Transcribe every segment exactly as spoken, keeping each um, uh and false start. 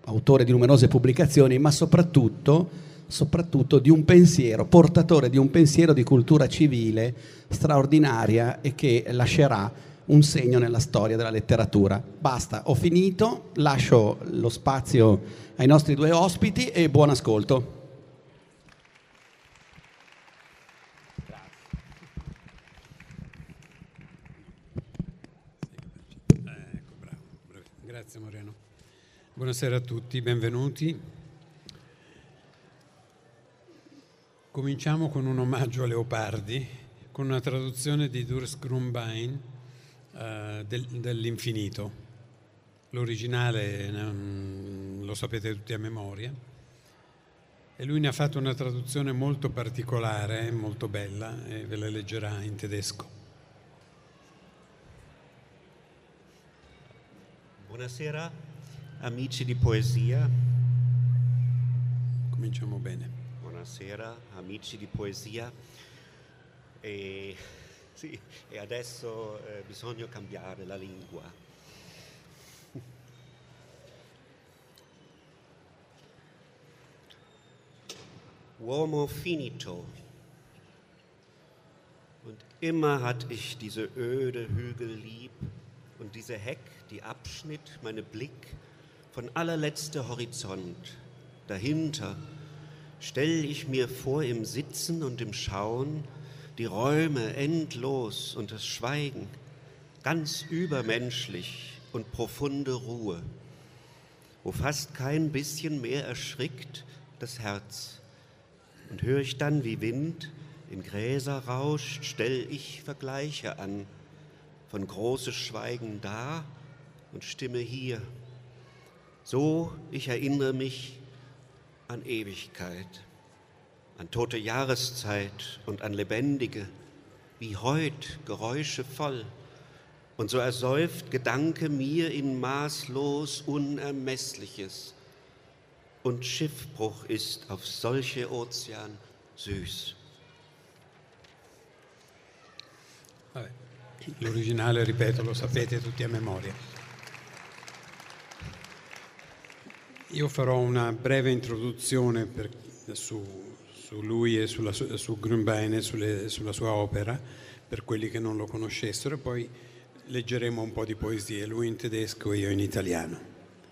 autore di numerose pubblicazioni, ma soprattutto, soprattutto di un pensiero, portatore di un pensiero di cultura civile straordinaria e che lascerà un segno nella storia della letteratura. Basta, ho finito, lascio lo spazio ai nostri due ospiti e buon ascolto. Ecco, bravo, bravo. Grazie Moreno. Buonasera a tutti, benvenuti. Cominciamo con un omaggio a Leopardi, con una traduzione di Durst Grünbein uh, del, dell'Infinito. L'originale um, lo sapete tutti a memoria. E lui ne ha fatto una traduzione molto particolare, molto bella, e ve la leggerà in tedesco. Buonasera, amici di poesia. Cominciamo bene. Buonasera, amici di poesia. E, sì, e adesso eh, bisogna cambiare la lingua. Uomo finito. Und immer hatt ich diese öde Hügel lieb und diese Heck, die abschnitt meine Blick von allerletzter Horizont. Dahinter stell ich mir vor im Sitzen und im Schauen die Räume endlos und das Schweigen, ganz übermenschlich und profunde Ruhe, wo fast kein bisschen mehr erschrickt das Herz. Und hör ich dann, wie Wind in Gräser rauscht, stell ich Vergleiche an, von großes Schweigen da und Stimme hier. So, ich erinnere mich an Ewigkeit, an tote Jahreszeit und an lebendige, wie heut, Geräusche voll. Und so ersäuft Gedanke mir in maßlos Unermessliches. Und Schiffbruch ist auf solche Ozean süß. Vabbè, l'originale, ripeto, lo sapete tutti a memoria. Io farò una breve introduzione per, su, su lui e sulla, su Grünbein e sulle, sulla sua opera, per quelli che non lo conoscessero, e poi leggeremo un po' di poesie, lui in tedesco e io in italiano.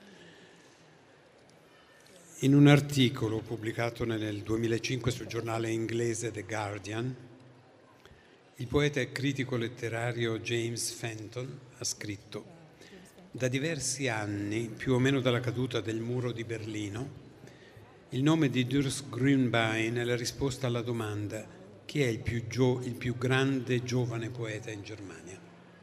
In un articolo pubblicato nel duemilacinque sul giornale inglese The Guardian, il poeta e critico letterario James Fenton ha scritto: da diversi anni, più o meno dalla caduta del muro di Berlino, il nome di Durst Grünbein è la risposta alla domanda: chi è il più, gio- il più grande giovane poeta in Germania?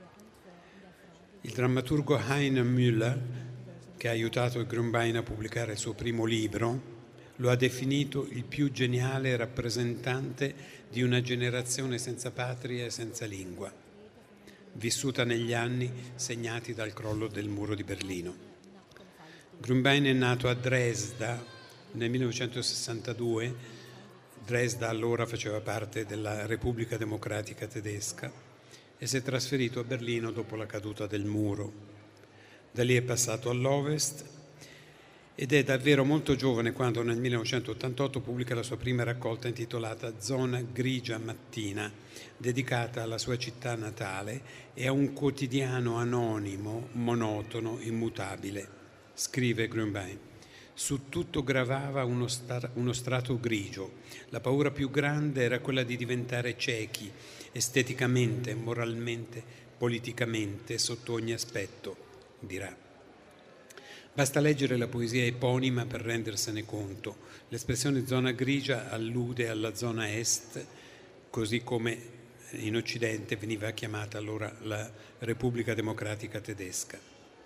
Il drammaturgo Heiner Müller, che ha aiutato Grünbein a pubblicare il suo primo libro, lo ha definito il più geniale rappresentante di una generazione senza patria e senza lingua, vissuta negli anni segnati dal crollo del muro di Berlino. Grünbein è nato a Dresda nel millenovecentosessantadue. Dresda allora faceva parte della Repubblica Democratica Tedesca e si è trasferito a Berlino dopo la caduta del muro. Da lì è passato all'Ovest ed è davvero molto giovane quando nel millenovecentottantotto pubblica la sua prima raccolta intitolata Zona grigia mattina, dedicata alla sua città natale e a un quotidiano anonimo, monotono, immutabile. Scrive Grünbein: su tutto gravava uno, star- uno strato grigio. La paura più grande era quella di diventare ciechi, esteticamente, moralmente, politicamente, sotto ogni aspetto, dirà. Basta leggere la poesia eponima per rendersene conto. L'espressione zona grigia allude alla zona est, così come in Occidente veniva chiamata allora la Repubblica Democratica Tedesca.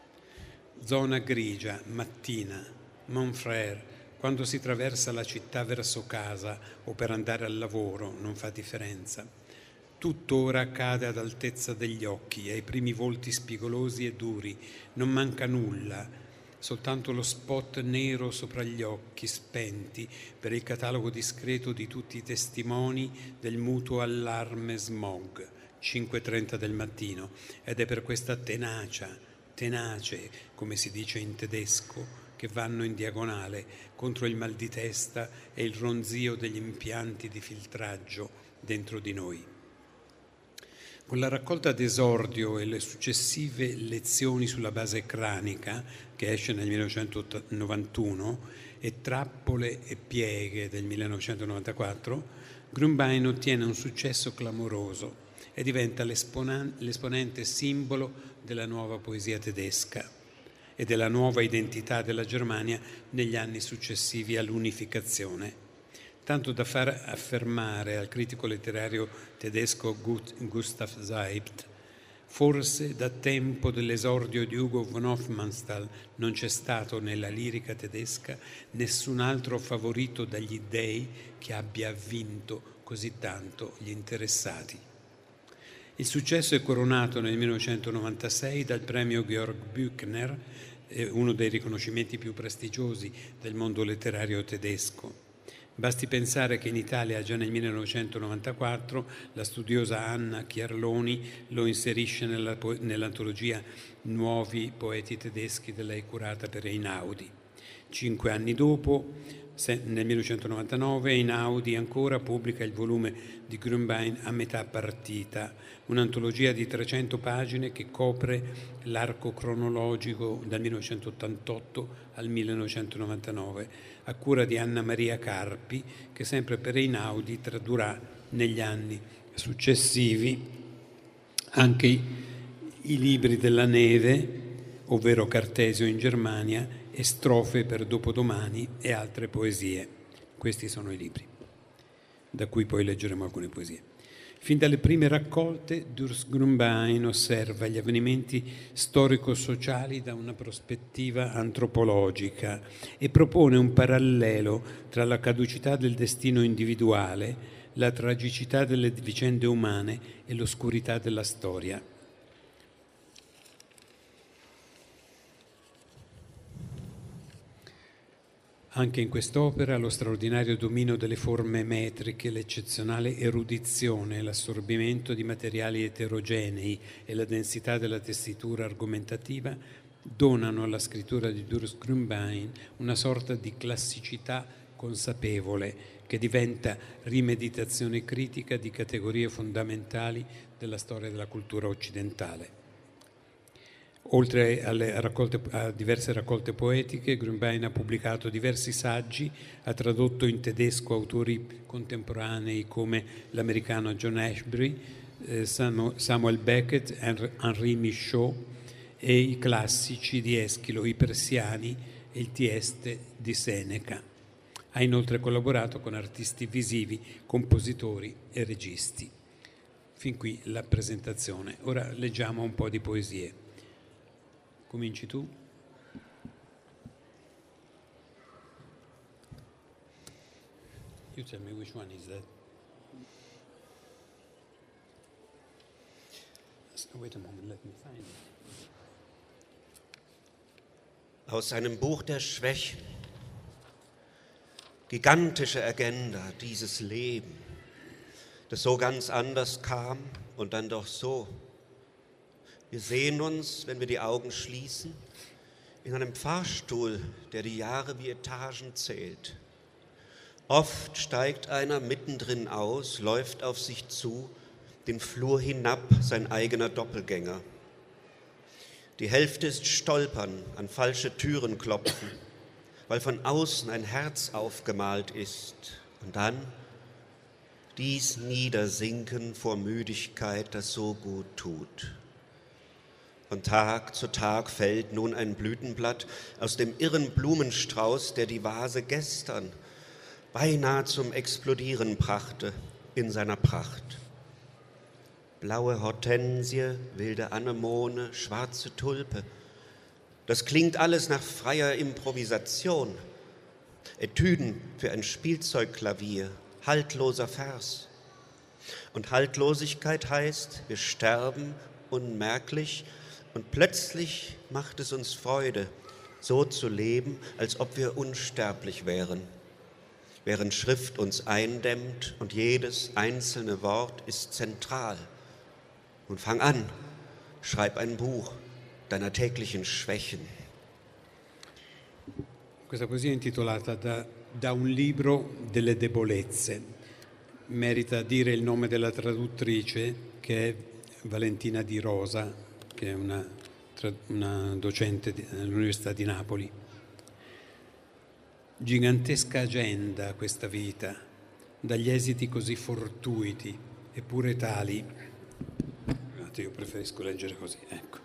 Zona grigia, mattina, mon frère, quando si traversa la città verso casa o per andare al lavoro, non fa differenza. Tutto ora accade ad altezza degli occhi, ai primi volti spigolosi e duri, non manca nulla, soltanto lo spot nero sopra gli occhi spenti per il catalogo discreto di tutti i testimoni del mutuo allarme smog, cinque e trenta del mattino, ed è per questa tenacia, tenace, come si dice in tedesco, che vanno in diagonale contro il mal di testa e il ronzio degli impianti di filtraggio dentro di noi. Con la raccolta d'esordio e le successive lezioni sulla base cranica, che esce nel millenovecentonovantuno, e Trappole e pieghe del millenovecentonovantaquattro, Grünbein ottiene un successo clamoroso e diventa l'esponen- l'esponente simbolo della nuova poesia tedesca e della nuova identità della Germania negli anni successivi all'unificazione, tanto da far affermare al critico letterario tedesco Gustav Seibt: forse da tempo dell'esordio di Hugo von Hofmannsthal non c'è stato nella lirica tedesca nessun altro favorito dagli dei che abbia vinto così tanto gli interessati. Il successo è coronato nel millenovecentonovantasei dal premio Georg Büchner, uno dei riconoscimenti più prestigiosi del mondo letterario tedesco. Basti pensare che in Italia già nel millenovecentonovantaquattro la studiosa Anna Chiarloni lo inserisce nella, nell'antologia Nuovi poeti tedeschi da lei curata per Einaudi. Cinque anni dopo, nel millenovecentonovantanove, Einaudi ancora pubblica il volume di Grünbein A metà partita, un'antologia di trecento pagine che copre l'arco cronologico dal millenovecentottantotto al millenovecentonovantanove, a cura di Anna Maria Carpi, che sempre per Einaudi tradurrà negli anni successivi anche i, i libri della neve, ovvero Cartesio in Germania, e Strofe per dopodomani e altre poesie. Questi sono i libri, da cui poi leggeremo alcune poesie. Fin dalle prime raccolte, Durst Grünbein osserva gli avvenimenti storico-sociali da una prospettiva antropologica e propone un parallelo tra la caducità del destino individuale, la tragicità delle vicende umane e l'oscurità della storia. Anche in quest'opera lo straordinario dominio delle forme metriche, l'eccezionale erudizione, l'assorbimento di materiali eterogenei e la densità della tessitura argomentativa donano alla scrittura di Durst Grünbein una sorta di classicità consapevole che diventa rimeditazione critica di categorie fondamentali della storia della cultura occidentale. Oltre alle raccolte, a diverse raccolte poetiche, Grünbein ha pubblicato diversi saggi, ha tradotto in tedesco autori contemporanei come l'americano John Ashbery, eh, Samuel Beckett, Henri Michaud e i classici di Eschilo, i Persiani e il Tieste di Seneca. Ha inoltre collaborato con artisti visivi, compositori e registi. Fin qui la presentazione. Ora leggiamo un po' di poesie. Cominci tu. You tell me which one is that. Wait a moment, let me find it. Aus einem Buch der Schwächen. Gigantische Agenda, dieses Leben, das so ganz anders kam und dann doch so. Wir sehen uns, wenn wir die Augen schließen, in einem Fahrstuhl, der die Jahre wie Etagen zählt. Oft steigt einer mittendrin aus, läuft auf sich zu, den Flur hinab, sein eigener Doppelgänger. Die Hälfte ist Stolpern, an falsche Türen klopfen, weil von außen ein Herz aufgemalt ist. Und dann dies Niedersinken vor Müdigkeit, das so gut tut. Von Tag zu Tag fällt nun ein Blütenblatt aus dem irren Blumenstrauß, der die Vase gestern beinahe zum Explodieren brachte in seiner Pracht. Blaue Hortensie, wilde Anemone, schwarze Tulpe. Das klingt alles nach freier Improvisation. Etüden für ein Spielzeugklavier, haltloser Vers. Und Haltlosigkeit heißt, wir sterben unmerklich und plötzlich macht es uns Freude, so zu leben, als ob wir unsterblich wären. Während Schrift uns eindämmt und jedes einzelne Wort ist zentral. Und fang an, schreib ein Buch deiner täglichen Schwächen. Questa poesia è intitolata da, da un libro delle debolezze. Merita dire il nome della traduttrice, che è Valentina Di Rosa, che è una, una docente all'Università di Napoli. Gigantesca agenda questa vita, dagli esiti così fortuiti, eppure tali. Io preferisco leggere così, ecco.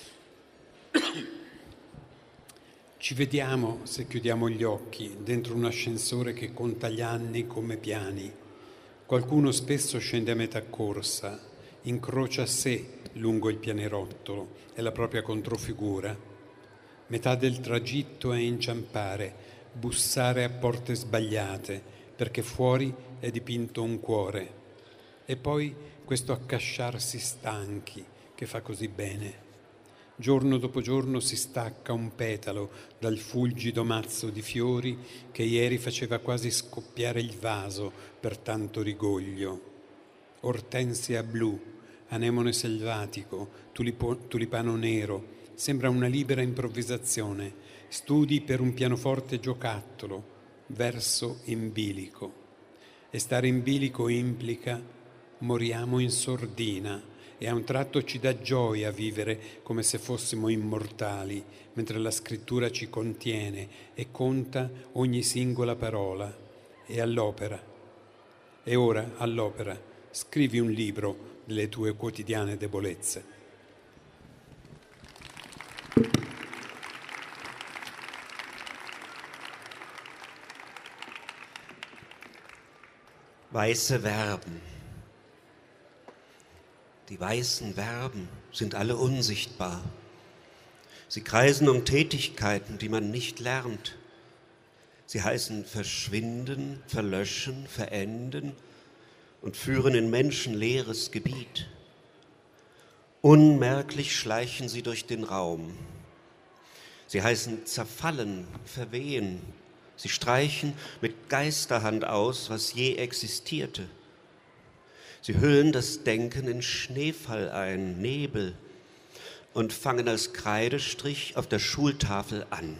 Ci vediamo, se chiudiamo gli occhi, dentro un ascensore che conta gli anni come piani. Qualcuno spesso scende a metà corsa, incrocia sé lungo il pianerottolo e la propria controfigura. Metà del tragitto è inciampare, bussare a porte sbagliate, perché fuori è dipinto un cuore. E poi questo accasciarsi stanchi che fa così bene. Giorno dopo giorno si stacca un petalo dal fulgido mazzo di fiori che ieri faceva quasi scoppiare il vaso per tanto rigoglio. Ortensia blu, anemone selvatico, tulipo, tulipano nero, sembra una libera improvvisazione, studi per un pianoforte giocattolo, verso in bilico. E stare in bilico implica moriamo in sordina, e a un tratto ci dà gioia vivere come se fossimo immortali, mentre la scrittura ci contiene e conta ogni singola parola. E all'opera. E ora, all'opera, scrivi un libro delle tue quotidiane debolezze. Weiße Verben. Die weißen Verben sind alle unsichtbar. Sie kreisen um Tätigkeiten, die man nicht lernt. Sie heißen verschwinden, verlöschen, verenden und führen in menschenleeres Gebiet. Unmerklich schleichen sie durch den Raum. Sie heißen zerfallen, verwehen. Sie streichen mit Geisterhand aus, was je existierte. Sie hüllen das Denken in Schneefall ein, Nebel, und fangen als Kreidestrich auf der Schultafel an.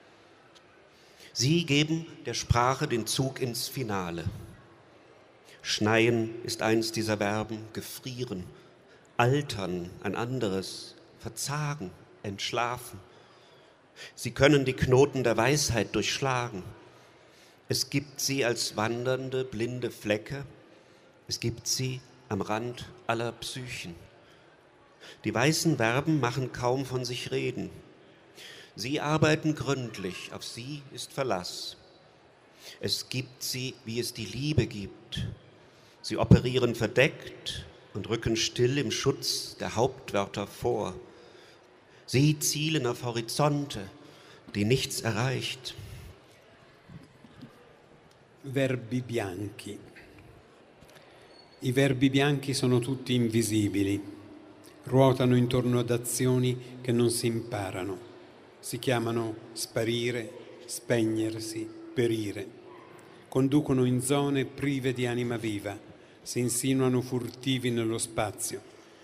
Sie geben der Sprache den Zug ins Finale. Schneien ist eins dieser Verben, gefrieren, altern ein anderes, verzagen, entschlafen. Sie können die Knoten der Weisheit durchschlagen. Es gibt sie als wandernde, blinde Flecke. Es gibt sie am Rand aller Psychen. Die weißen Verben machen kaum von sich reden. Sie arbeiten gründlich, auf sie ist Verlass. Es gibt sie, wie es die Liebe gibt. Sie operieren verdeckt und rücken still im Schutz der Hauptwörter vor. Sie zielen auf Horizonte, die nichts erreicht. Verbi bianchi. I verbi bianchi sono tutti invisibili, ruotano intorno ad azioni che non si imparano. Si chiamano sparire, spegnersi, perire. Conducono in zone prive di anima viva, si insinuano furtivi nello spazio.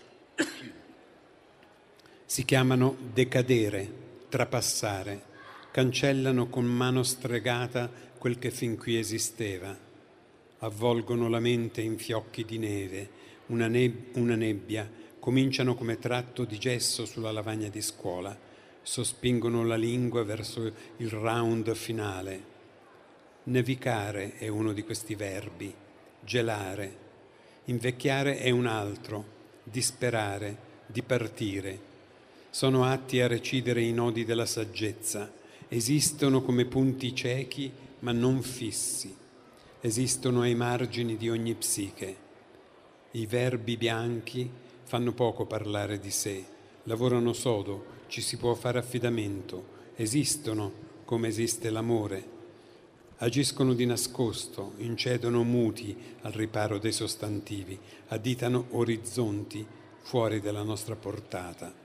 Si chiamano decadere, trapassare, cancellano con mano stregata quel che fin qui esisteva. Avvolgono la mente in fiocchi di neve, una, neb- una nebbia, cominciano come tratto di gesso sulla lavagna di scuola, sospingono la lingua verso il round finale. Nevicare è uno di questi verbi, gelare. Invecchiare è un altro, disperare, dipartire. Sono atti a recidere i nodi della saggezza, esistono come punti ciechi ma non fissi. Esistono ai margini di ogni psiche. I verbi bianchi fanno poco parlare di sé, lavorano sodo, ci si può fare affidamento, esistono come esiste l'amore. Agiscono di nascosto, incedono muti al riparo dei sostantivi, additano orizzonti fuori dalla nostra portata.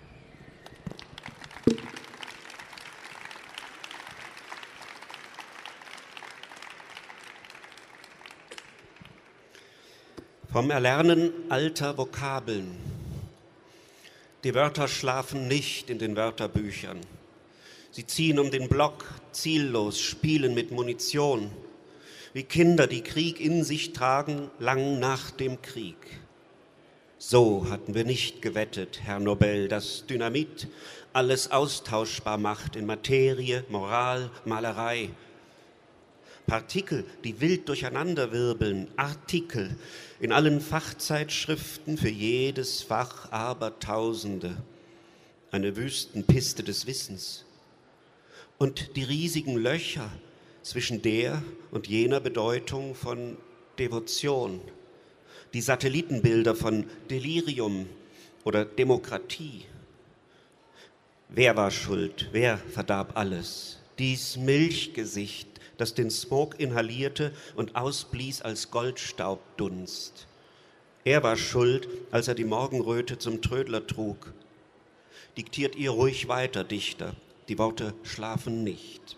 Vom Erlernen alter Vokabeln. Die Wörter schlafen nicht in den Wörterbüchern. Sie ziehen um den Block, ziellos, spielen mit Munition. Wie Kinder, die Krieg in sich tragen, lang nach dem Krieg. So hatten wir nicht gewettet, Herr Nobel, dass Dynamit alles austauschbar macht in Materie, Moral, Malerei. Partikel, die wild durcheinanderwirbeln, Artikel in allen Fachzeitschriften, für jedes Fach Abertausende. Eine Wüstenpiste des Wissens. Und die riesigen Löcher zwischen der und jener Bedeutung von Devotion. Die Satellitenbilder von Delirium oder Demokratie. Wer war schuld? Wer verdarb alles? Dies Milchgesicht, das den Smog inhalierte und ausblies als Goldstaubdunst. Er war schuld, als er die Morgenröte zum Trödler trug. Diktiert ihr ruhig weiter, Dichter, die Worte schlafen nicht.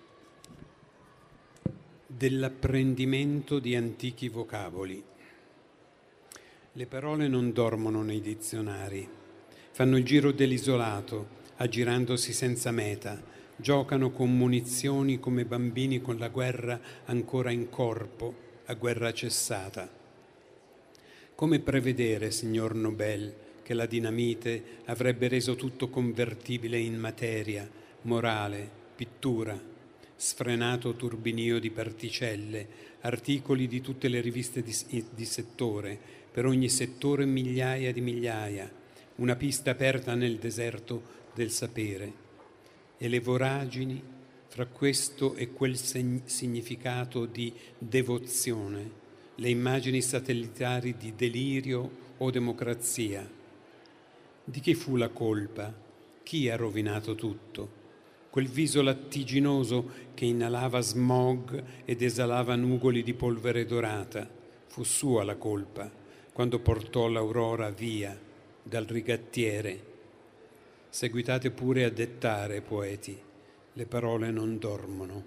Dell'apprendimento di antichi vocaboli. Le parole non dormono nei dizionari, fanno il giro dell'isolato, aggirandosi senza meta, giocano con munizioni come bambini con la guerra ancora in corpo, a guerra cessata. Come prevedere, signor Nobel, che la dinamite avrebbe reso tutto convertibile in materia, morale, pittura, sfrenato turbinio di particelle, articoli di tutte le riviste di, di settore, per ogni settore migliaia di migliaia, una pista aperta nel deserto del sapere. E le voragini fra questo e quel significato di devozione, le immagini satellitari di delirio o democrazia. Di chi fu la colpa? Chi ha rovinato tutto? Quel viso lattiginoso che inalava smog ed esalava nugoli di polvere dorata. Fu sua la colpa, quando portò l'aurora via dal rigattiere. Seguitate pure a dettare, poeti, le parole non dormono.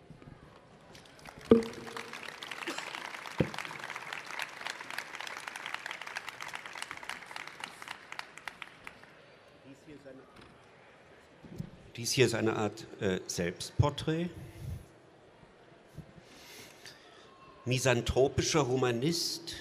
Dies hier ist eine Art äh, Selbstporträt. Misanthropischer Humanist.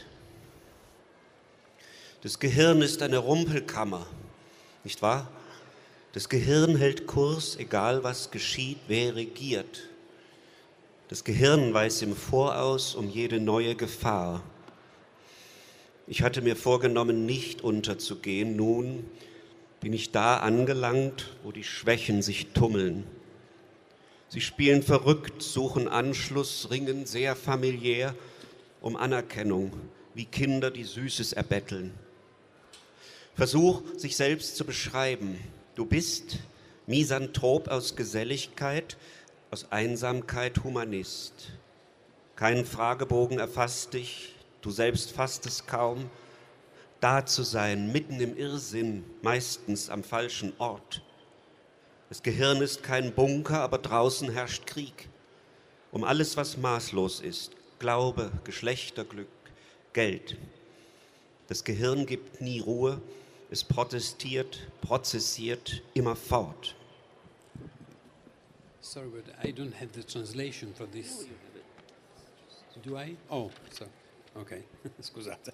Das Gehirn ist eine Rumpelkammer, nicht wahr? Das Gehirn hält Kurs, egal was geschieht, wer regiert. Das Gehirn weiß im Voraus um jede neue Gefahr. Ich hatte mir vorgenommen, nicht unterzugehen. Nun bin ich da angelangt, wo die Schwächen sich tummeln. Sie spielen verrückt, suchen Anschluss, ringen sehr familiär um Anerkennung, wie Kinder, die Süßes erbetteln. Versuch, sich selbst zu beschreiben. Du bist Misanthrop aus Geselligkeit, aus Einsamkeit Humanist. Kein Fragebogen erfasst dich, du selbst fasst es kaum. Da zu sein, mitten im Irrsinn, meistens am falschen Ort. Das Gehirn ist kein Bunker, aber draußen herrscht Krieg. Um alles, was maßlos ist, Glaube, Geschlechterglück, Geld. Das Gehirn gibt nie Ruhe, es protestiert, prozessiert immerfort. Sorry, but I don't have the translation for this. Do I? Oh, so. Ok, scusate.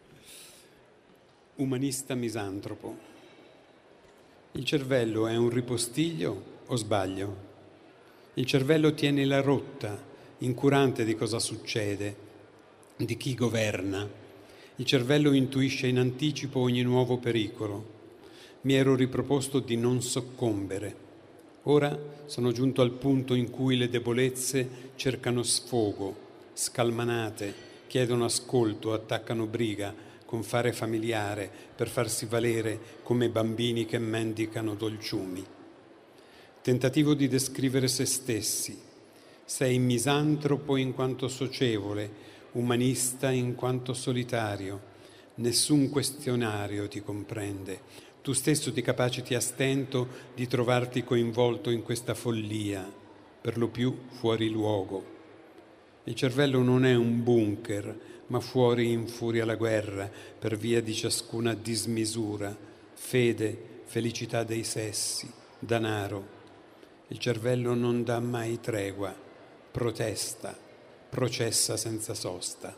Umanista misantropo. Il cervello è un ripostiglio o sbaglio? Il cervello tiene la rotta, incurante di cosa succede, di chi governa. Il cervello intuisce in anticipo ogni nuovo pericolo. Mi ero riproposto di non soccombere. Ora sono giunto al punto in cui le debolezze cercano sfogo, scalmanate, chiedono ascolto, attaccano briga, con fare familiare, per farsi valere come bambini che mendicano dolciumi. Tentativo di descrivere se stessi. Sei misantropo in quanto socievole, umanista in quanto solitario. Nessun questionario ti comprende. Tu stesso ti capaciti a stento di trovarti coinvolto in questa follia, per lo più fuori luogo. Il cervello non è un bunker, ma fuori infuria la guerra per via di ciascuna dismisura, fede, felicità dei sessi, danaro. Il cervello non dà mai tregua, protesta, processa senza sosta.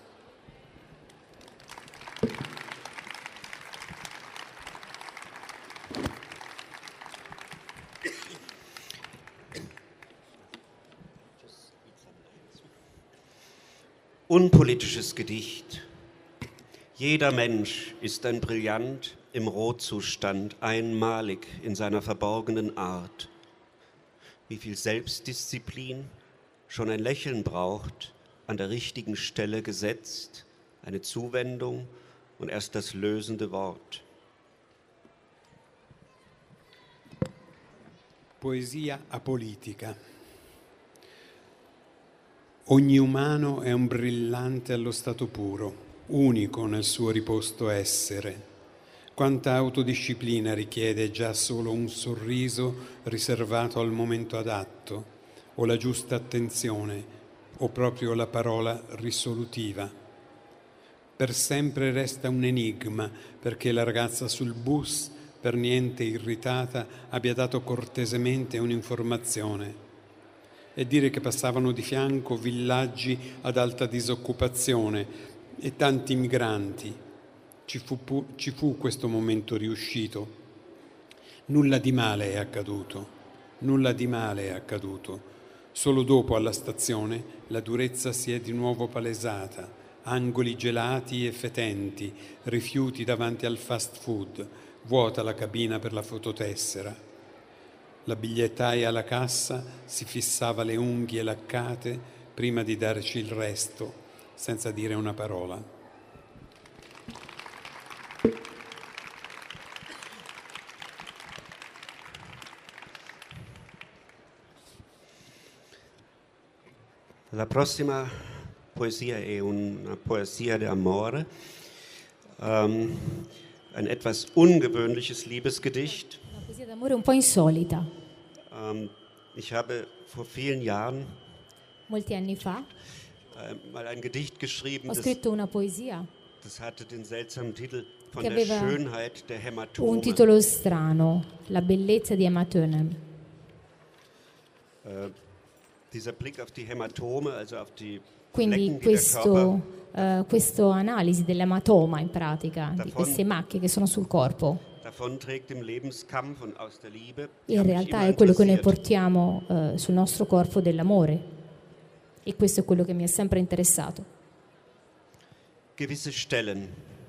Unpolitisches Gedicht. Jeder Mensch ist ein Brillant im Rohzustand, einmalig in seiner verborgenen Art. Wie viel Selbstdisziplin schon ein Lächeln braucht, an der richtigen Stelle gesetzt, eine Zuwendung und erst das lösende Wort. Poesia apolitica. Ogni umano è un brillante allo stato puro, unico nel suo riposto essere. Quanta autodisciplina richiede già solo un sorriso riservato al momento adatto, o la giusta attenzione, o proprio la parola risolutiva. Per sempre resta un enigma perché la ragazza sul bus, per niente irritata, abbia dato cortesemente un'informazione. E dire che passavano di fianco villaggi ad alta disoccupazione e tanti migranti. Ci fu, pu- ci fu questo momento riuscito. Nulla di male è accaduto, nulla di male è accaduto. Solo dopo alla stazione la durezza si è di nuovo palesata, angoli gelati e fetenti, rifiuti davanti al fast food, vuota la cabina per la fototessera. La bigliettaia alla cassa si fissava le unghie laccate prima di darci il resto, senza dire una parola. La prossima poesia è una poesia d'amore, um, ein etwas ungewöhnliches Liebesgedicht. Una poesia d'amore un po' insolita. Um, ich habe vor vielen Jahren Molti anni fa uh, mal ein Gedicht geschrieben, ho das, scritto una poesia das hatte den seltsamen Titel Von che der aveva Schönheit der Hämatome. un titolo strano, La bellezza di Hämatome. Uh, dieser Blick auf die Hämatome, also auf die Quindi Flecken, die der Körper questo, uh, questo analisi dell'ematoma in pratica, di Davon- queste macchie che sono sul corpo, davonträgt im Lebenskampf und aus der Liebe. in hat mich realtà immer è quello che noi interessiert. portiamo uh, sul nostro corpo dell'amore. E questo è quello che mi è sempre interessato. Gewisse Stellen.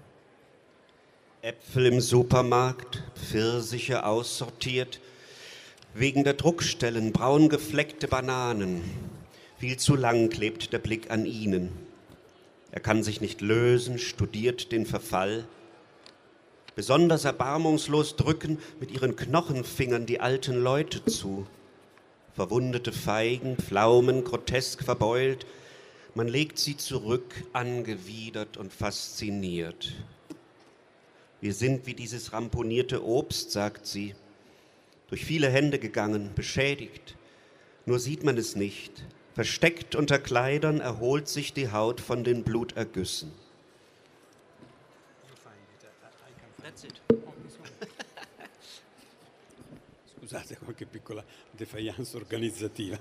Äpfel im Supermarkt, Pfirsiche aussortiert. Wegen der Druckstellen braun gefleckte Bananen. Viel zu lang klebt der Blick an ihnen. Er kann sich nicht lösen, studiert den Verfall. Besonders erbarmungslos drücken mit ihren Knochenfingern die alten Leute zu. Verwundete Feigen, Pflaumen, grotesk verbeult. Man legt sie zurück, angewidert und fasziniert. Wir sind wie dieses ramponierte Obst, sagt sie, durch viele Hände gegangen, beschädigt. Nur sieht man es nicht. Versteckt unter Kleidern erholt sich die Haut von den Blutergüssen. That's it. Scusate, qualche piccola defiance organizzativa.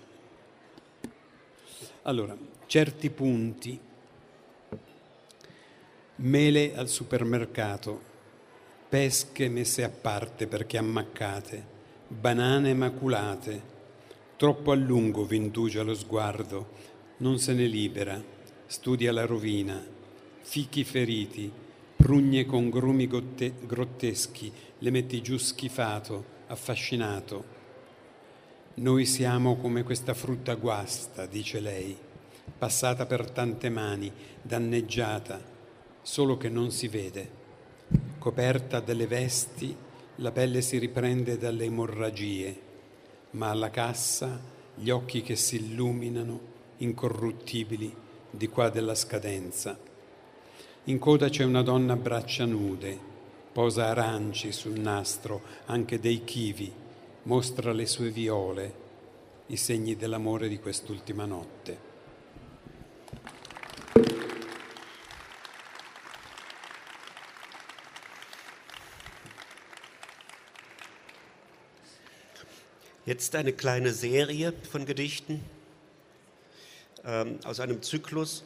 Allora, certi punti. Mele al supermercato, pesche messe a parte perché ammaccate, banane maculate. Troppo a lungo vi indugia lo sguardo, non se ne libera, studia la rovina, fichi feriti, prugne con grumi gotte- grotteschi, le metti giù schifato, affascinato. Noi siamo come questa frutta guasta, dice lei, passata per tante mani, danneggiata, solo che non si vede. Coperta dalle vesti, la pelle si riprende dalle emorragie, ma alla cassa gli occhi che si illuminano, incorruttibili, di qua della scadenza. In coda c'è una donna a braccia nude, posa aranci sul nastro, anche dei kiwi, mostra le sue viole, i segni dell'amore di quest'ultima notte. Jetzt eine kleine Serie von Gedichten ähm, aus einem Zyklus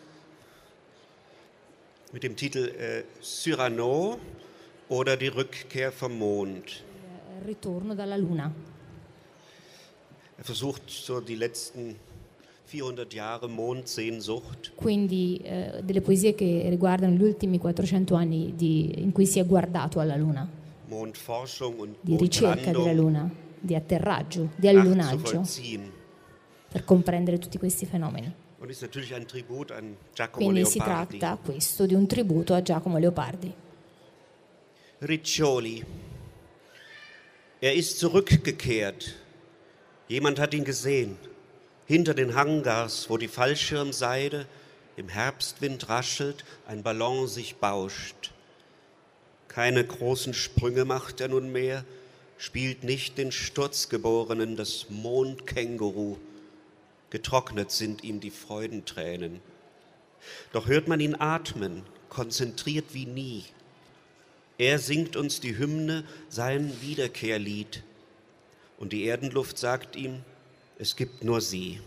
mit dem Titel äh, Cyrano oder die Rückkehr vom Mond. Ritorno dalla Luna. Er versucht so die letzten vierhundert Jahre Mondsehnsucht. Quindi eh, delle poesie che riguardano gli ultimi quattrocento anni di, in cui si è guardato alla Luna, Mondforschung und di ricerca della Mondlandung Luna, di atterraggio, di allunaggio, nachzuvollziehen. per comprendere tutti questi fenomeni. Und ist natürlich ein Tribut an Giacomo Quindi si Leopardi. tratta questo di un tributo a Giacomo Leopardi. Riccioli. Er ist zurückgekehrt. Jemand hat ihn gesehen. Hinter den Hangars, wo die Fallschirmseide im Herbstwind raschelt, ein Ballon sich bauscht. Keine großen Sprünge macht er nunmehr, spielt nicht den Sturzgeborenen, das Mondkänguru. Getrocknet sind ihm die Freudentränen. Doch hört man ihn atmen, konzentriert wie nie. Er singt uns die Hymne, sein Wiederkehrlied. Und die Erdenluft sagt ihm, es gibt nur sie.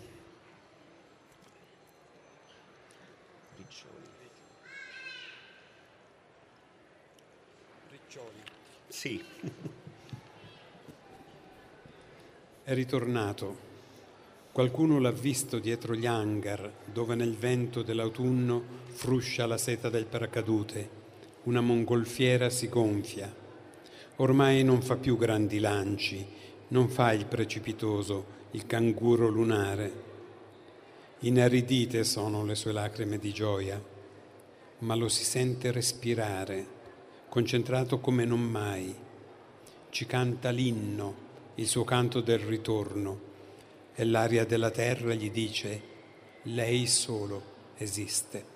Sì. È ritornato. Qualcuno l'ha visto dietro gli hangar, dove nel vento dell'autunno fruscia la seta del paracadute. Una mongolfiera si gonfia. Ormai non fa più grandi lanci, non fa il precipitoso, il canguro lunare. Inaridite sono le sue lacrime di gioia, ma lo si sente respirare, concentrato come non mai. Ci canta l'inno, il suo canto del ritorno, e l'aria della terra gli dice: lei solo esiste.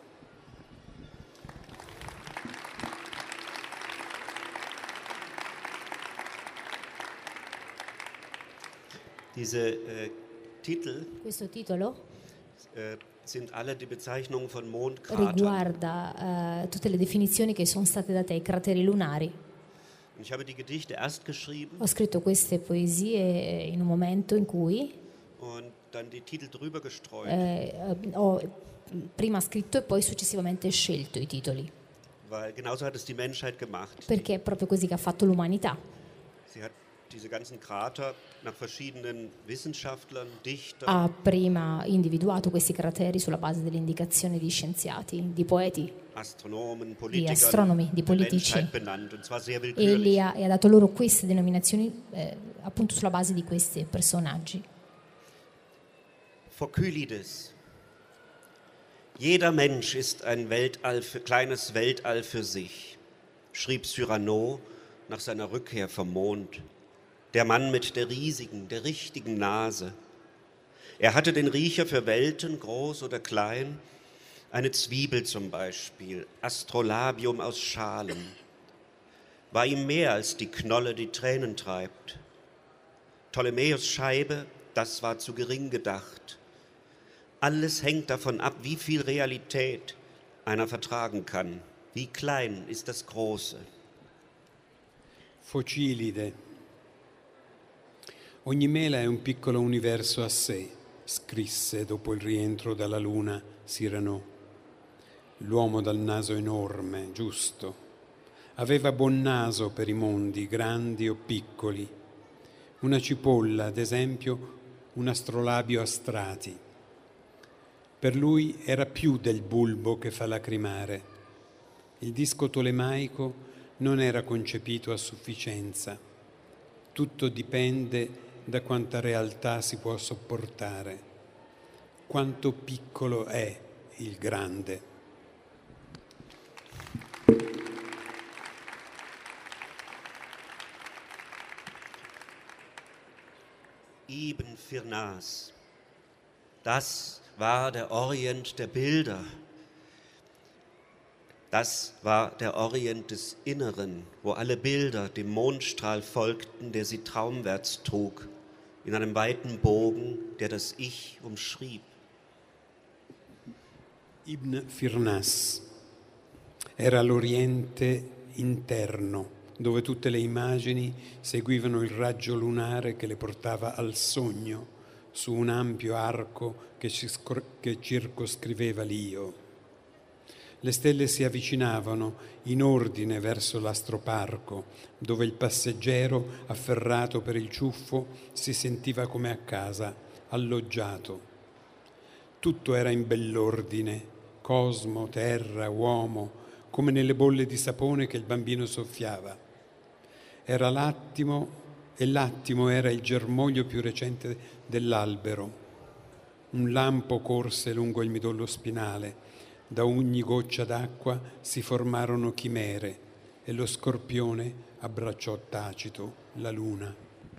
Diese äh, Titel Questo titolo äh, sind alle die Bezeichnungen von Mondkratern. riguarda eh, tutte le definizioni che sono state date ai crateri lunari. Ich habe die Gedichte erst geschrieben Ho scritto queste poesie in un momento in cui und dann die Titel drüber gestreut, eh, ho prima scritto e poi successivamente scelto i titoli, weil genauso hat es die Menschheit gemacht. perché è proprio così che ha fatto l'umanità. Sie hat diese ganzen Krater nach verschiedenen Wissenschaftlern, Dichtern, Ha prima individuato questi crateri sulla base delle indicazioni di scienziati, di poeti Astronomen, di Politikern astronomi, di der politici, Menschheit benannt, und zwar sehr e, li willkürlich. ha, e ha dato loro queste denominazioni eh, appunto sulla base di questi personaggi. Phokylides. Jeder Mensch ist ein Weltall für, kleines Weltall für sich, schrieb Cyrano nach seiner Rückkehr vom Mond. Der Mann mit der riesigen, der richtigen Nase. Er hatte den Riecher für Welten, groß oder klein, eine Zwiebel zum Beispiel, Astrolabium aus Schalen. War ihm mehr als die Knolle, die Tränen treibt. Ptolemäus' Scheibe, das war zu gering gedacht. Alles hängt davon ab, wie viel Realität einer vertragen kann. Wie klein ist das Große. Focilide. Ogni mela è un piccolo universo a sé, scrisse dopo il rientro dalla Luna Cyrano. L'uomo dal naso enorme, giusto. Aveva buon naso per i mondi, grandi o piccoli. Una cipolla, ad esempio, un astrolabio a strati. Per lui era più del bulbo che fa lacrimare. Il disco tolemaico non era concepito a sufficienza. Tutto dipende da quanta realtà si può sopportare. Quanto piccolo è il grande. Ibn Firnas. Das war der Orient der Bilder. Das war der Orient des Inneren, wo alle Bilder dem Mondstrahl folgten, der sie traumwärts trug, in einem weiten Bogen, der das Ich umschrieb. Ibn Firnas era l'Oriente interno, dove tutte le immagini seguivano il raggio lunare che le portava al sogno su un ampio arco che, che circoscriveva l'io. Le stelle si avvicinavano in ordine verso l'astroparco, dove il passeggero, afferrato per il ciuffo, si sentiva come a casa, alloggiato. Tutto era in bell'ordine, cosmo, terra, uomo, come nelle bolle di sapone che il bambino soffiava. Era l'attimo e l'attimo era il germoglio più recente dell'albero. Un lampo corse lungo il midollo spinale. Da ogni goccia d'acqua si formarono chimere e lo scorpione abbracciò tacito la luna.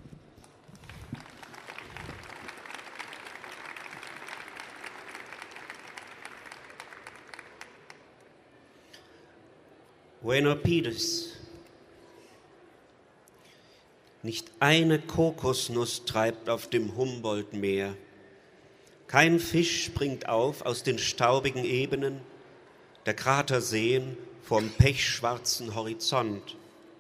Buenos Pires. Nicht eine Kokosnuss treibt auf dem Humboldt-Meer. Kein Fisch springt auf aus den staubigen Ebenen der Kraterseen vom pechschwarzen Horizont.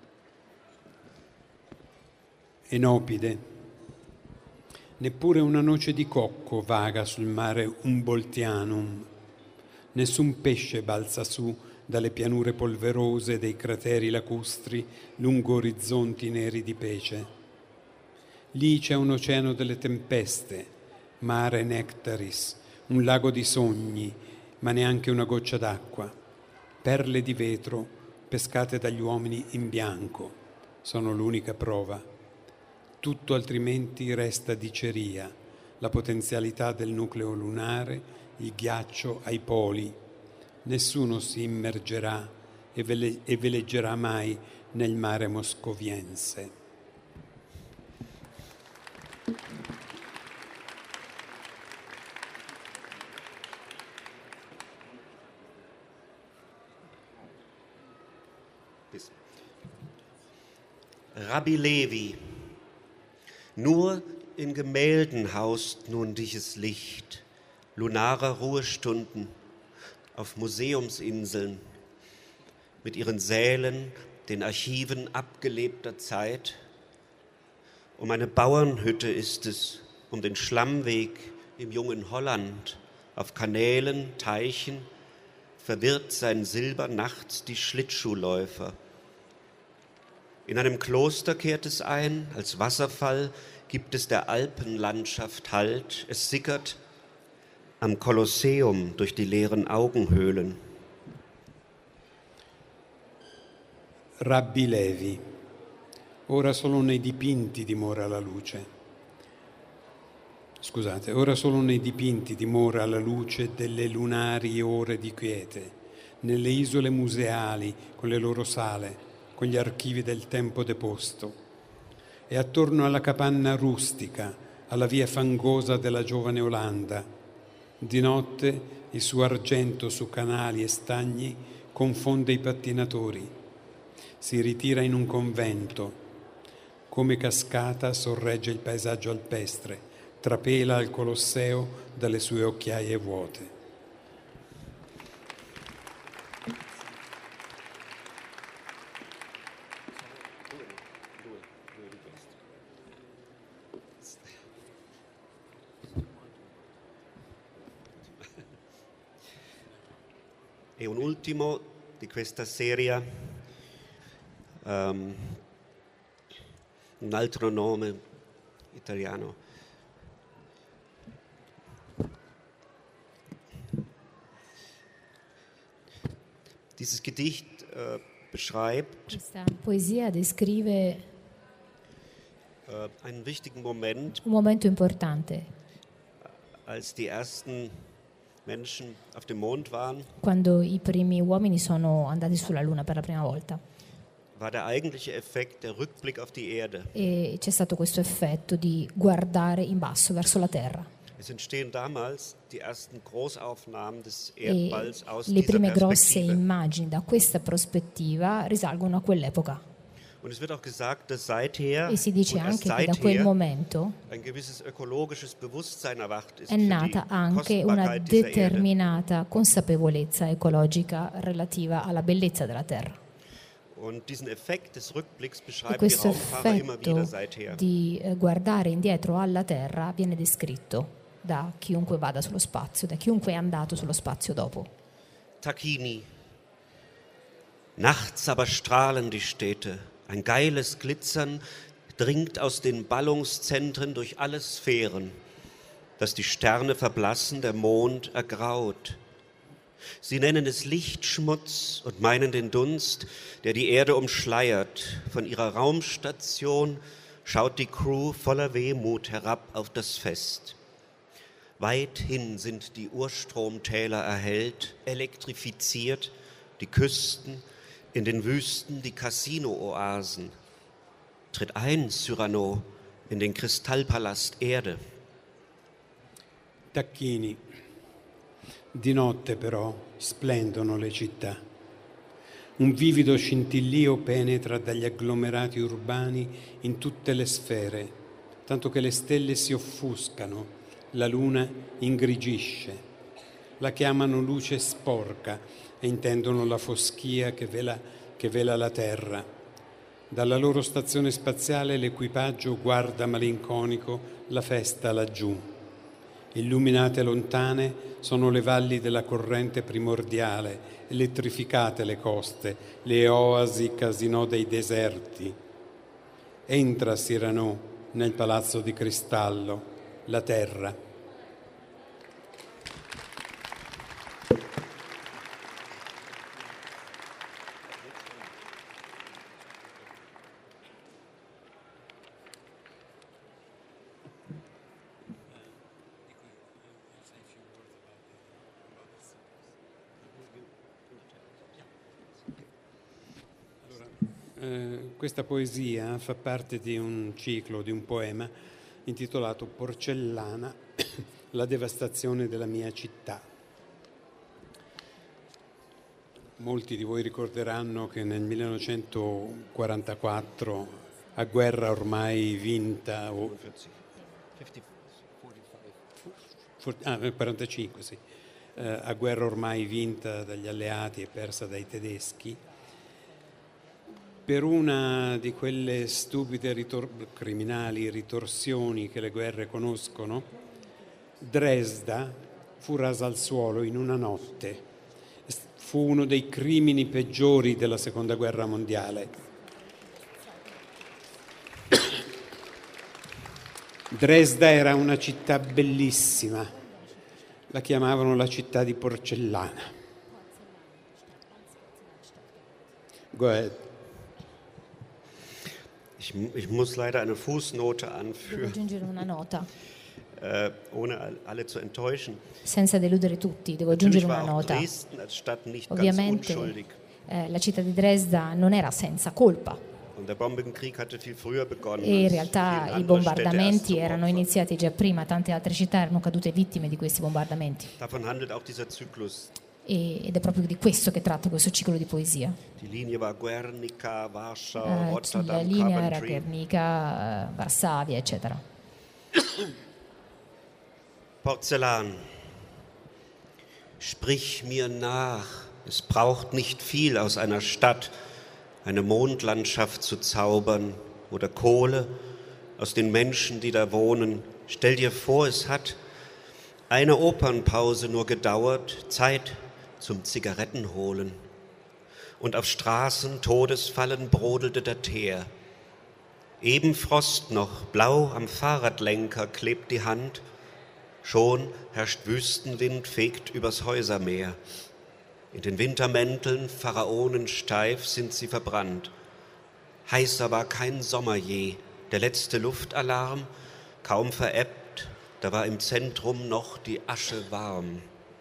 Enopide. Neppure una noce di cocco vaga sul mare Humboldtianum. Nessun pesce balza su dalle pianure polverose dei crateri lacustri lungo orizzonti neri di pece. Lì c'è un oceano delle tempeste, mare nectaris, un lago di sogni, ma neanche una goccia d'acqua. Perle di vetro pescate dagli uomini in bianco sono l'unica prova. Tutto altrimenti resta diceria, la potenzialità del nucleo lunare, il ghiaccio ai poli. Nessuno si immergerà e, vele- e veleggerà mai nel mare moscoviense. Rabbi Levi, nur in Gemälden haust nun dieses Licht, lunarer Ruhestunden auf Museumsinseln, mit ihren Sälen, den Archiven abgelebter Zeit. Um eine Bauernhütte ist es, um den Schlammweg im jungen Holland, auf Kanälen, Teichen, verwirrt sein Silber nachts die Schlittschuhläufer. In einem Kloster kehrt es ein, als Wasserfall gibt es der Alpenlandschaft Halt. Es sickert am Kolosseum durch die leeren Augenhöhlen. Rabbi Levi, ora solo nei dipinti dimora la luce. Scusate, ora solo nei dipinti dimora la luce delle lunari ore di quiete, nelle isole museali con le loro sale, con gli archivi del tempo deposto, e attorno alla capanna rustica, alla via fangosa della giovane Olanda. Di notte il suo argento su canali e stagni confonde i pattinatori. Si ritira in un convento. Come cascata sorregge il paesaggio alpestre, trapela al Colosseo dalle sue occhiaie vuote. E un ultimo di questa serie, um, un altro nome italiano. Dieses Gedicht uh, beschreibt Questa poesia descrive uh, einen wichtigen Moment, un momento importante, als die ersten Menschen auf dem Mond waren, quando i primi uomini sono andati sulla Luna per la prima volta. war der eigentliche Effekt der Rückblick auf die Erde. E c'è stato questo effetto di guardare in basso verso la Terra. Es entstehen damals die ersten Großaufnahmen des E Erdballs aus le dieser prime grosse Perspektive. immagini da questa prospettiva risalgono a quell'epoca. Und es wird auch gesagt, dass seither E si dice und erst anche che da quel seither momento ein gewisses ökologisches Bewusstsein erwacht ist è für nata die anche una Kostbarkeit dieser Erde. determinata consapevolezza ecologica relativa alla bellezza della Terra. Und diesen Effekt des Rückblicks E beschreiben die questo Raumfahrer immer wieder effetto seither. di eh, guardare indietro alla Terra viene descritto da chiunque vada sullo spazio, da chiunque è andato sullo spazio dopo. Tachini. Nachts aber strahlen die Städte. Ein geiles Glitzern dringt aus den Ballungszentren durch alle Sphären, dass die Sterne verblassen, der Mond ergraut. Sie nennen es Lichtschmutz und meinen den Dunst, der die Erde umschleiert. Von ihrer Raumstation schaut die Crew voller Wehmut herab auf das Fest. Weithin sind die Urstromtäler erhellt, elektrifiziert, die Küsten, in den Wüsten die Casino-Oasen. Tritt ein, Cyrano, in den Kristallpalast Erde. Tacchini. Di notte però splendono le città. Un vivido scintillio penetra dagli agglomerati urbani in tutte le sfere, tanto che le stelle si offuscano, la luna ingrigisce. La chiamano luce sporca e intendono la foschia che vela, che vela la terra. Dalla loro stazione spaziale l'equipaggio guarda malinconico la festa laggiù. Illuminate lontane sono le valli della corrente primordiale, elettrificate le coste, le oasi casinò dei deserti. Entra Cyrano nel palazzo di cristallo, la terra. Questa poesia fa parte di un ciclo, di un poema intitolato Porcellana, la devastazione della mia città. Molti di voi ricorderanno che nel millenovecentoquarantaquattro, a guerra ormai vinta, o, ah, quarantacinque, sì, eh, a guerra ormai vinta dagli alleati e persa dai tedeschi, per una di quelle stupide ritor- criminali ritorsioni che le guerre conoscono, Dresda fu rasa al suolo in una notte. Fu uno dei crimini peggiori della Seconda Guerra Mondiale. Dresda era una città bellissima, la chiamavano la città di porcellana. Go ahead. Ich, ich muss leider eine Fußnote Devo anführen, aggiungere una nota, äh, ohne all- alle zu enttäuschen. senza deludere tutti, devo aggiungere Natürlich una war auch nota. Dresden als Stadt nicht ganz Ovviamente unschuldig. eh, la città di Dresda non era senza colpa Und der Bombenkrieg hatte viel früher begonnen. e in als realtà viele i andere Städte bombardamenti erst zum erano Opfer. iniziati già prima, tante altre città erano cadute vittime di questi bombardamenti. Davon handelt auch dieser Zyklus. E- ed è proprio di questo che tratta questo ciclo di poesia. Die Linie war Guernica, Warschau, Eh, la Rotterdam, linea era Coventry. Guernica, eh, Varsavia, eccetera. Porzellan. Sprich mir nach. Es braucht nicht viel aus einer Stadt, eine Mondlandschaft zu zaubern oder Kohle aus den Menschen, die da wohnen. Stell dir vor, es hat eine Opernpause nur gedauert, Zeit zum Zigarettenholen. Und auf Straßen, Todesfallen brodelte der Teer. Eben Frost noch, blau am Fahrradlenker klebt die Hand. Schon herrscht Wüstenwind, fegt übers Häusermeer. In den Wintermänteln, pharaonensteif, sind sie verbrannt. Heißer war kein Sommer je, der letzte Luftalarm, kaum verebbt, da war im Zentrum noch die Asche warm.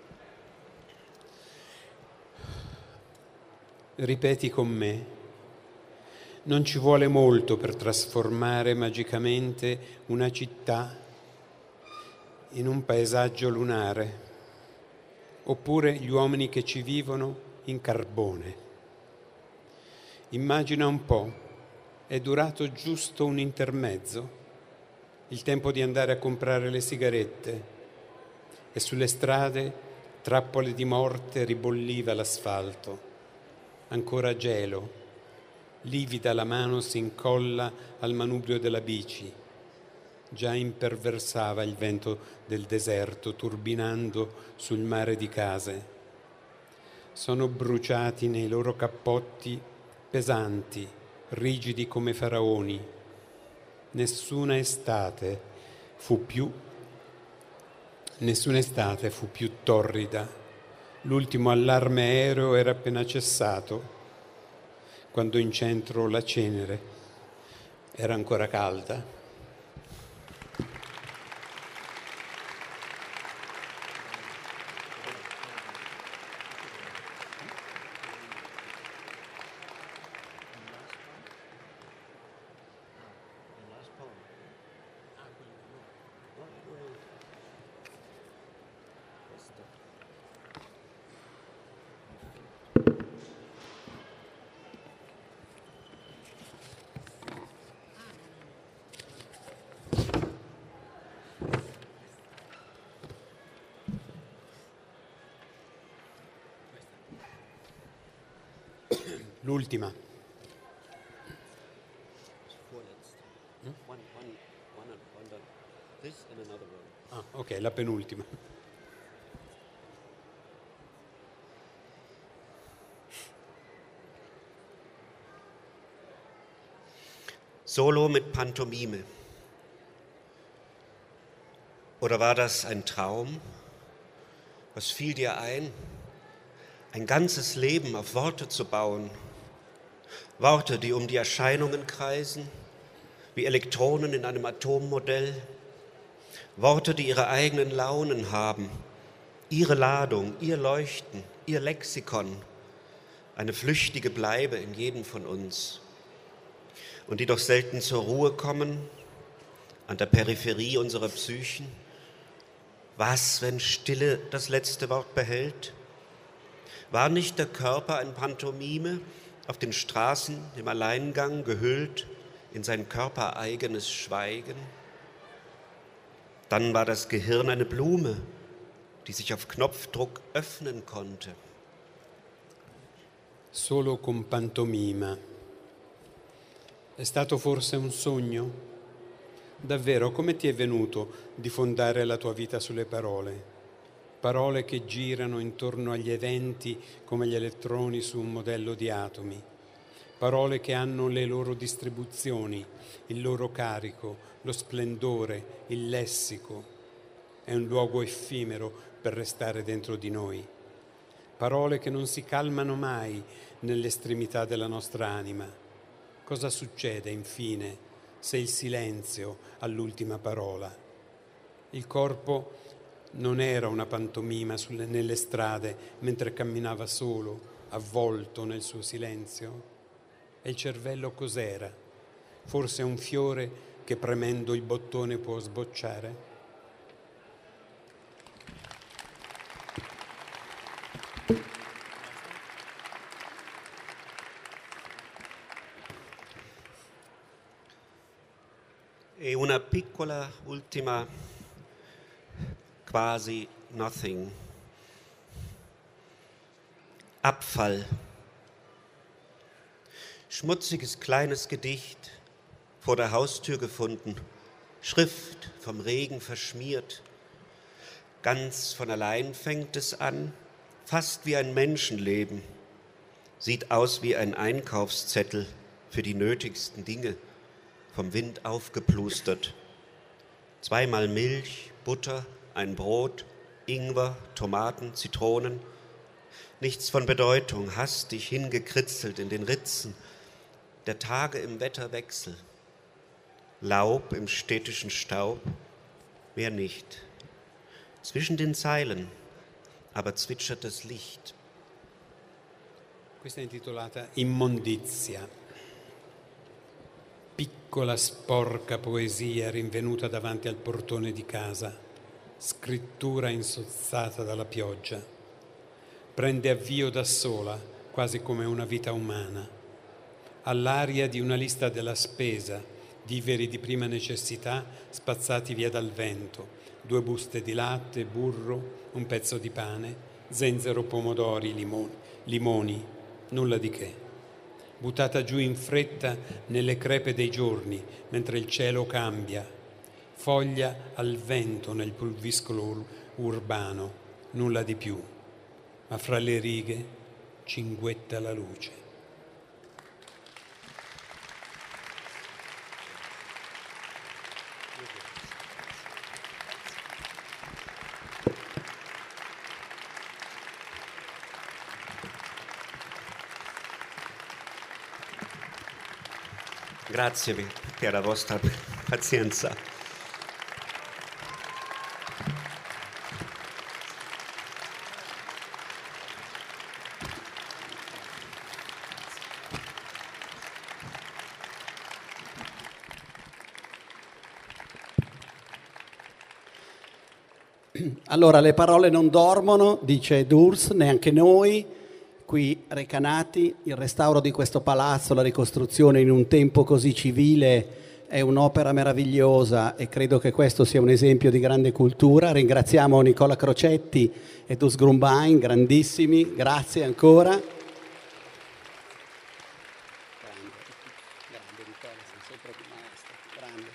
Ripeti con me. Non ci vuole molto per trasformare magicamente una città in un paesaggio lunare, oppure gli uomini che ci vivono in carbone. Immagina un po', è durato giusto un intermezzo, il tempo di andare a comprare le sigarette, e sulle strade, trappole di morte, ribolliva l'asfalto. Ancora gelo, livida la mano si incolla al manubrio della bici. Già imperversava il vento del deserto, turbinando sul mare di case. Sono bruciati nei loro cappotti pesanti, rigidi come faraoni. Nessuna estate fu più, nessuna estate fu più torrida. L'ultimo allarme aereo era appena cessato, quando in centro la cenere era ancora calda. L'ultima. Ah, ok, la penultima. Solo mit Pantomime. Oder war das ein Traum? Was fiel dir ein? Ein ganzes Leben auf Worte zu bauen. Worte, die um die Erscheinungen kreisen, wie Elektronen in einem Atommodell. Worte, die ihre eigenen Launen haben, ihre Ladung, ihr Leuchten, ihr Lexikon, eine flüchtige Bleibe in jedem von uns. Und die doch selten zur Ruhe kommen, an der Peripherie unserer Psychen. Was, wenn Stille das letzte Wort behält? War nicht der Körper ein Pantomime, auf den Straßen im Alleingang gehüllt in sein körpereigenes Schweigen? Dann war das Gehirn eine Blume, die sich auf Knopfdruck öffnen konnte. Solo con pantomima. È stato forse un sogno? Davvero, come ti è venuto di fondare la tua vita sulle parole? Parole che girano intorno agli eventi come gli elettroni su un modello di atomi. Parole che hanno le loro distribuzioni, il loro carico, lo splendore, il lessico. È un luogo effimero per restare dentro di noi. Parole che non si calmano mai nell'estremità della nostra anima. Cosa succede, infine, se il silenzio ha l'ultima parola? Il corpo non era una pantomima sulle, nelle strade mentre camminava solo, avvolto nel suo silenzio? E il cervello cos'era? Forse un fiore che premendo il bottone può sbocciare? E una piccola ultima, quasi nothing. Abfall. Schmutziges kleines Gedicht, vor der Haustür gefunden, Schrift vom Regen verschmiert. Ganz von allein fängt es an, fast wie ein Menschenleben. Sieht aus wie ein Einkaufszettel für die nötigsten Dinge, vom Wind aufgeplustert. Zweimal Milch, Butter, ein Brot, Ingwer, Tomaten, Zitronen. Nichts von Bedeutung, hastig hingekritzelt in den Ritzen der Tage im Wetterwechsel. Laub im städtischen Staub, mehr nicht. Zwischen den Zeilen aber zwitschert das Licht. Questa è intitolata Immondizia. Piccola sporca poesia rinvenuta davanti al portone di casa, scrittura insozzata dalla pioggia. Prende avvio da sola, quasi come una vita umana, all'aria di una lista della spesa, viveri di prima necessità spazzati via dal vento, due buste di latte, burro, un pezzo di pane, zenzero, pomodori, limoni, limoni, nulla di che. buttata giù in fretta nelle crepe dei giorni, mentre il cielo cambia, foglia al vento nel pulviscolo ur- urbano, nulla di più, ma fra le righe cinguetta la luce. Grazie per la vostra pazienza. Allora, le parole non dormono, dice Durs, neanche noi. Qui Recanati, il restauro di questo palazzo, la ricostruzione in un tempo così civile è un'opera meravigliosa e credo che questo sia un esempio di grande cultura. Ringraziamo Nicola Crocetti e Dus Grumbain, grandissimi, grazie ancora. Grande, grande Nicola, sei sempre più maestro, grande.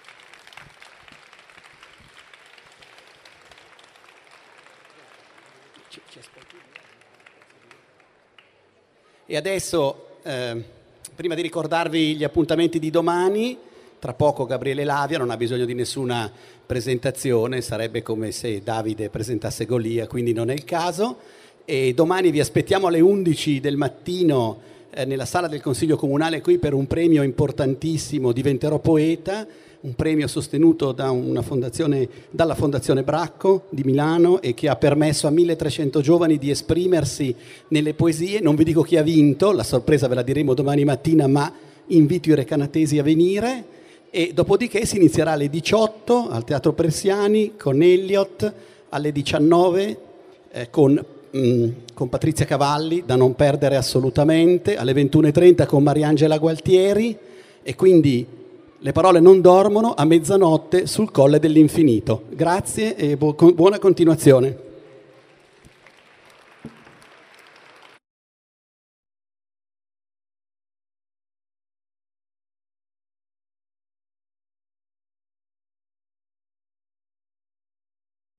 Ci, ci ascolti? E adesso, eh, prima di ricordarvi gli appuntamenti di domani, tra poco Gabriele Lavia, non ha bisogno di nessuna presentazione, sarebbe come se Davide presentasse Golia, quindi non è il caso. E domani vi aspettiamo alle undici del mattino eh, nella sala del Consiglio Comunale qui per un premio importantissimo, Diventerò Poeta, un premio sostenuto da una fondazione, dalla Fondazione Bracco di Milano e che ha permesso a milletrecento giovani di esprimersi nelle poesie. Non vi dico chi ha vinto, la sorpresa ve la diremo domani mattina, ma invito i recanatesi a venire. E dopodiché si inizierà alle diciotto al Teatro Persiani con Elliott, alle diciannove eh, con, mh, con Patrizia Cavalli, da non perdere assolutamente, alle ventuno e trenta con Mariangela Gualtieri, e quindi le parole non dormono a mezzanotte sul Colle dell'Infinito. Grazie e bu- buona continuazione.